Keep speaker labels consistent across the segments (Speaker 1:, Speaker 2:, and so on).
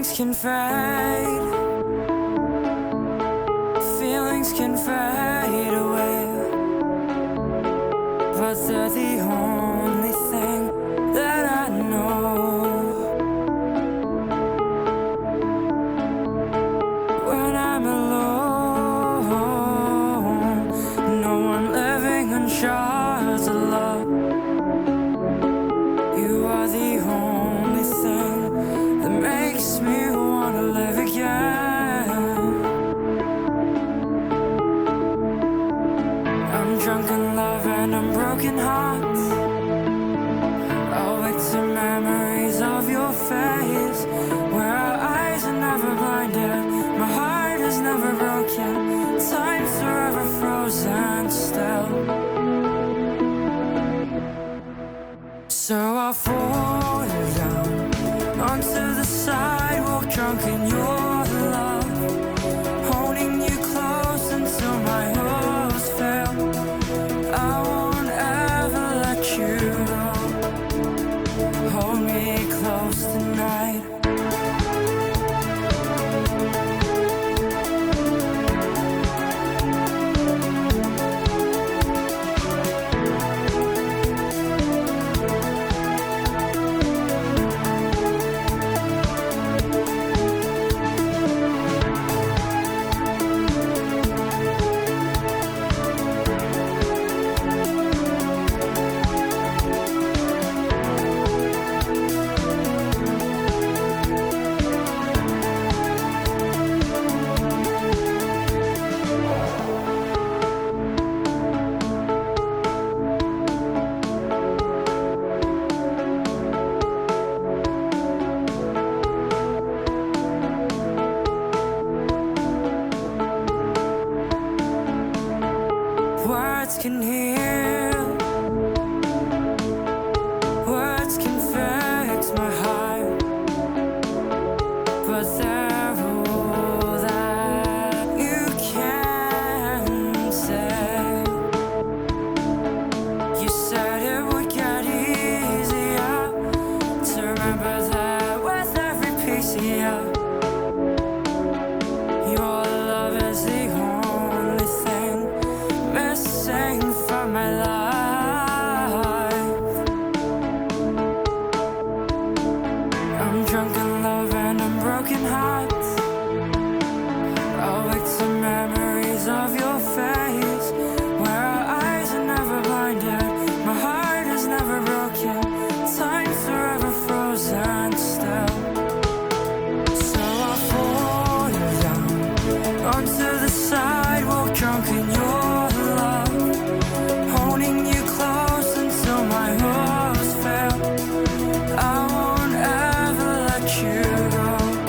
Speaker 1: Feelings can fade, feelings can fade away, but they're the only thing that I know. When I'm alone, no one living on shards of love. You are the only thing that makes me wanna live again. I'm drunk in love and I'm broken heart. I'll wake to memories of your face, where our eyes are never blinded, my heart is never broken, time's forever frozen still. So I'll fall down onto the sidewalk, drunk in your love, holding you close until my hopes fail. I won't ever let you go. Hold me close tonight. Words can heal, words can fix my heart, but they're all that you can say. You said it would get easier to remember that with every piece of you. Your love is the only thing missing from my life. I'm drunk in love and I'm broken heart. I'll wake to memories of your face, where our eyes are never blinded, my heart is never broken, time's forever frozen still. So I'll fall down onto the sidewalk, drunk in your love, holding you close until my hopes fail. I won't ever let you go.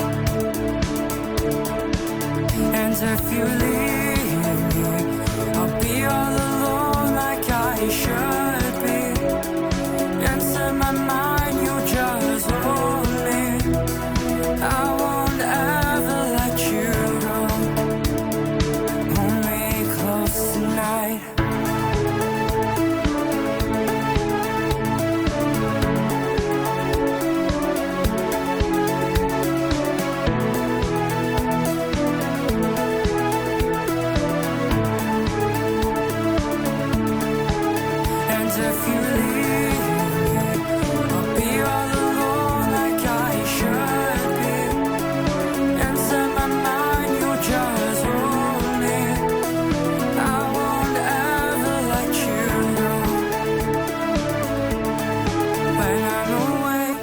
Speaker 1: And if you leave me, I'll be all alone like I should be. Into my mind, you'll just hold me. I won't ever let you go. Hold me close tonight. And if you leave me, I'll be all alone like I should be. Into my mind, you'll just hold me. I won't ever let you go. When I'm awake,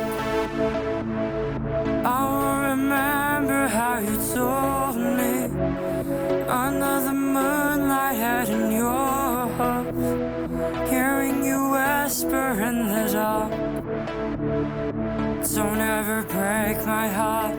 Speaker 1: I will remember how you told me under the moonlight, head in your heart, hearing you whisper in the dark. Don't ever break my heart.